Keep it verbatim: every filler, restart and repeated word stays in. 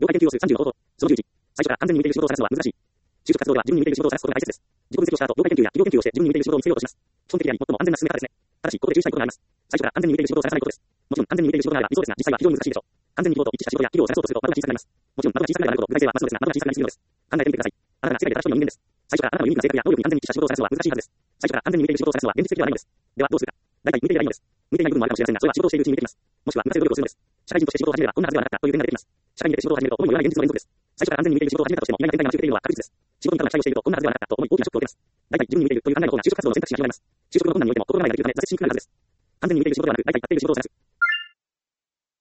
研究をするさんじゅうの方法。そのじゅういち、最初から安全に向いている仕事を探すのは難しい。就職活動では自分に向いている仕事を探すことが大切です。自己分析をした後、業界研究や企業研究をして自分に向いている仕事を見つけようとします。基本的であり、最も安全な進め方ですね。ただし、ここで注意したいことがあります。最初から安全に向いている仕事を探さないことです。もちろん安全に向いている仕事があれば理想ですが、実際は非常に難しいでしょう。完全に希望と一致した仕事や企業を探そうとすると窓が小さくなります。もちろん窓が小さくなればなるほど具体性は増すのですが、窓が小さくなりすぎるのです。考えてみてください。あなたが世界でたった一人の人間です。最初からあなたのユニークな性格や能力に安全に適した仕事を探すのは難しいはずです。最初から安全に向いている仕事を探すのは現実的ではないのです。ではどうするか。大体向いていないのです。向いていない部分もあるかもしれませんが、それは仕事をしているうちに向いてきます。もしくは向かせる努力をするのです。社会人として仕事を始めればこんなはずではなかったという点が出てきます。社会に出て仕事を始めると思いもよらない現実の連続です。最初から安全に向いている仕事を始めたとしても意外な展開が待ち受けているのは確実です。仕事にただ期待をしているとこんなはずではなかったと思い大きなショックを受けます。大体自分に向いているという考えの方が就職活動の選択肢が広がります。就職の困難においても心構えができるため挫折しにくくなるはずです。安全に向いている仕事ではなく、大体やっている仕事を探す。